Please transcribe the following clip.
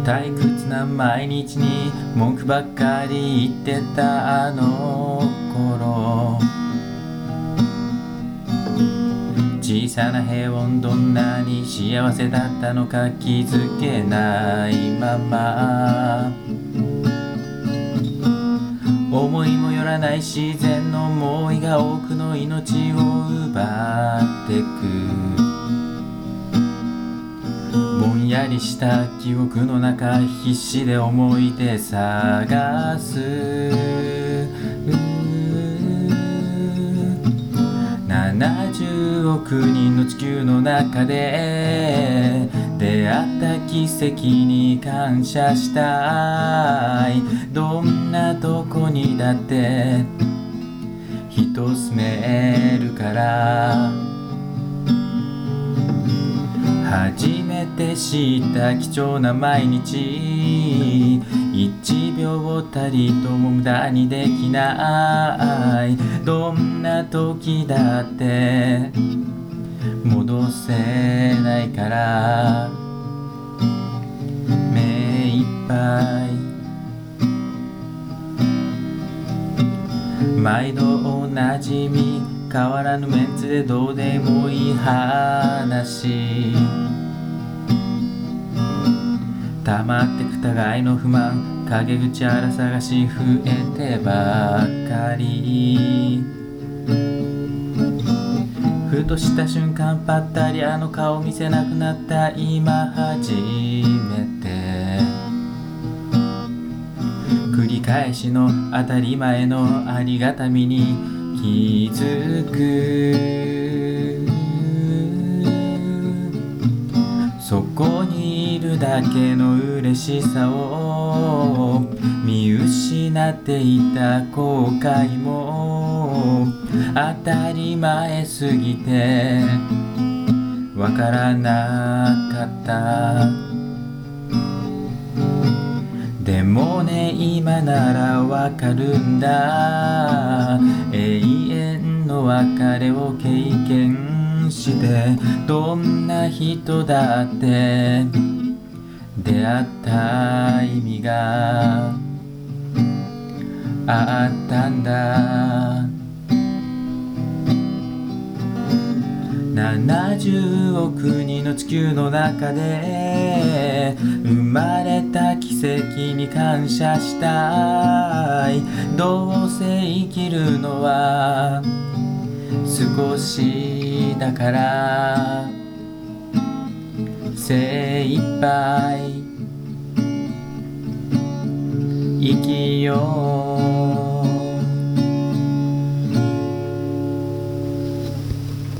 退屈な毎日に文句ばっかり言ってたあの頃、小さな平穏どんなに幸せだったのか気づけないまま、思いもよらない自然の猛威が多くの命を奪ってく。ぼんやりした記憶の中必死で思い出探す。70億人の地球の中で出会った奇跡に感謝したい。どんなとこにだって人住めるから。初めて知った貴重な毎日、1秒たりとも無駄にできない。どんな時だって戻せないから、目いっぱい毎度おなじみ変わらぬメンツでどうでもいい話、溜まってく互いの不満、陰口あら探し増えてばかり。ふとした瞬間ぱったりあの顔見せなくなった今初めて、繰り返しの当たり前のありがたみに気づく。そこにいるだけの嬉しさを見失っていた後悔も、当たり前すぎてわからなかった。でもね今ならわかるんだ。永遠の別れを経験してどんな人だって出会った意味があったんだ。70億人の地球の中で生まれた奇跡に感謝したい。どうせ生きるのは少しだから精一杯生きよう。